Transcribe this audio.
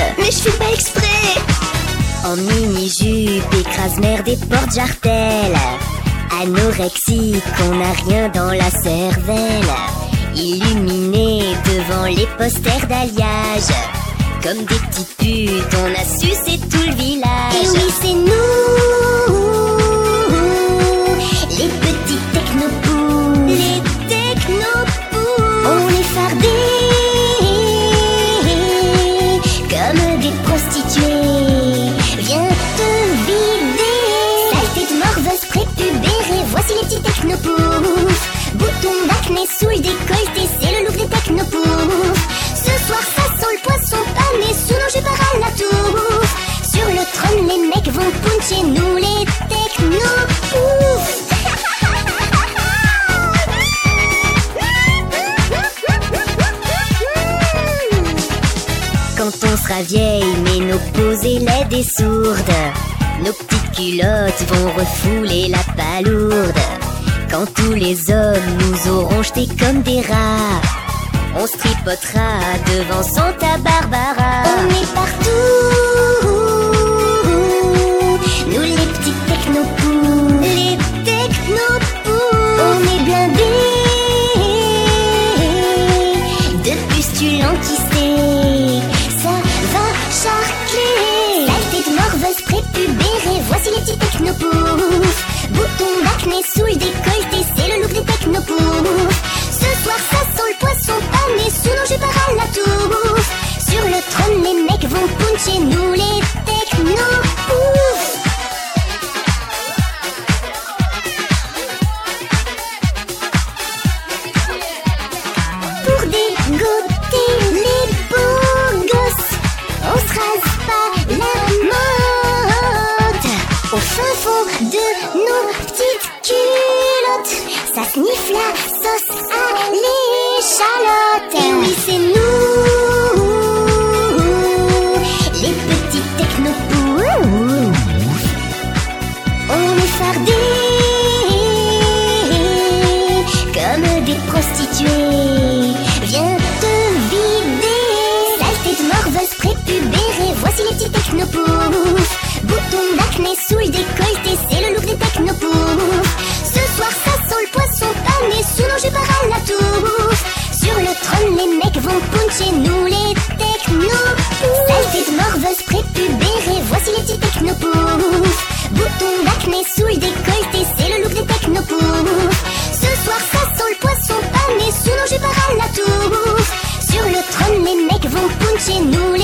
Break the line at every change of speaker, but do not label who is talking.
Mais je fais pas exprès. En mini-jupe, écrase-merde et porte-jartelle. Anorexique, on n'a rien dans la cervelle. Illuminé devant les posters d'alliage. Comme des petites putes, on a sucé tout le village. Et oui, c'est nous, les petits technopous. Les technopous. On est fardés comme des prostituées. Viens te vider. Saleté de morveuse prépubérée. Voici les petits technopous. Bouton d'acné sous le décolleté, c'est le look des technopoufs. Ce soir ça sent le poisson pané sous nos jupes à la touffe. Sur le trône les mecs vont puncher nous les technopoufs. Quand on sera vieille, mais nos posées laides et sourdes, nos petites culottes vont refouler la palourde. Quand tous les hommes nous auront jetés comme des rats, on se tripotera devant Santa Barbara. On est partout, nous les petits technopous. Les technopous. On est blindés de pustules antistées. Ça va charcler. Saleté de morveuse prépubérée. Voici les petits technopoufs. Bouton d'acné sous le décolleté, c'est le look des technopoufs. Ce soir ça sent le poisson pané sous nos jupes à la touffe. Sur le trône les mecs vont puncher nous les technopoufs. Pour dégoûter les beaux gosses, on se rase pas la motte. Au fin fond de nos petites culottes, ça sniffe la sauce à l'échalote. Et oui, c'est nous, les petits technopous. On est fardés comme des prostituées. Viens te vider. Saleté de morveuse prépubérée. Voici les petits technopoufs. Bouton d'acné sous le décolleté, c'est le look des technopoufs. Ce soir ça sent le poisson pané sous nos jupes à la touffe. Sur le trône les mecs vont puncher nous les technopoufs. Saleté de morveuse prépubérée. Voici les petits technopoufs. Bouton d'acné sous le décolleté, c'est le look des technopoufs. Ce soir ça sent le poisson pané sous nos jupes à la touffe. Sur le trône les mecs vont puncher nous